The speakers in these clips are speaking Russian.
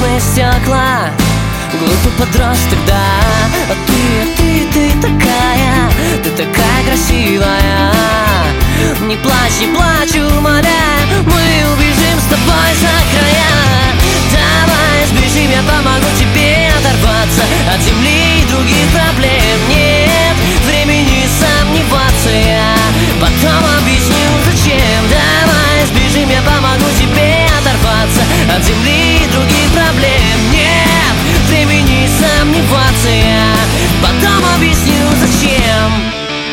красные стекла. Глупый подросток, да. А ты такая красивая. Не плачь, не плачь, умоляю, мы убежим с тобой за края. Давай сбежим, я помогу тебе оторваться от земли и других проблем. Нет времени сомневаться, я потом объясню зачем. Давай сбежим, я помогу тебе оторваться от земли и других проблем. Нет времени сомневаться, я потом объясню зачем.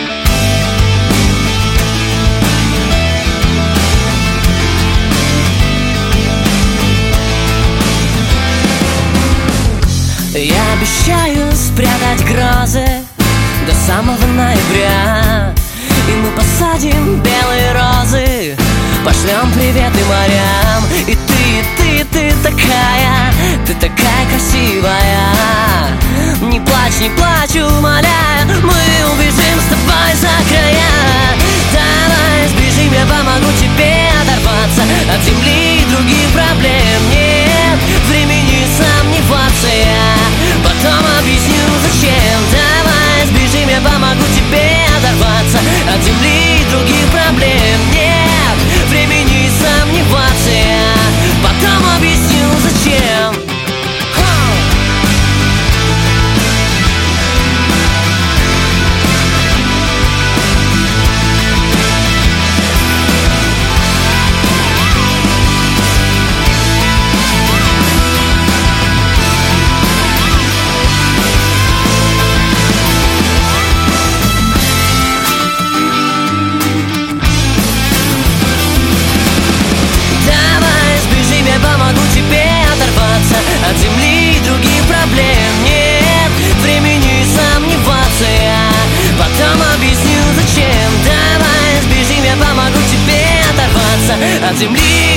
Я обещаю спрятать грозы до самого ноября, и мы посадим белые розы, пошлем приветы морям. И ты такая красивая. Не плачь, не плачь, умоляю, мы убежим с тобой за края. Давай сбежим, я помогу тебе оторваться от земли и других проблем. Нет времени сомневаться, я потом объясню зачем. Давай сбежим, я помогу тебе оторваться от земли и других проблем. Нет времени сомневаться, я потом объясню зачем. От земли и других проблем. Нет времени сомневаться, я потом объясню зачем. Давай сбежим, я помогу тебе оторваться от земли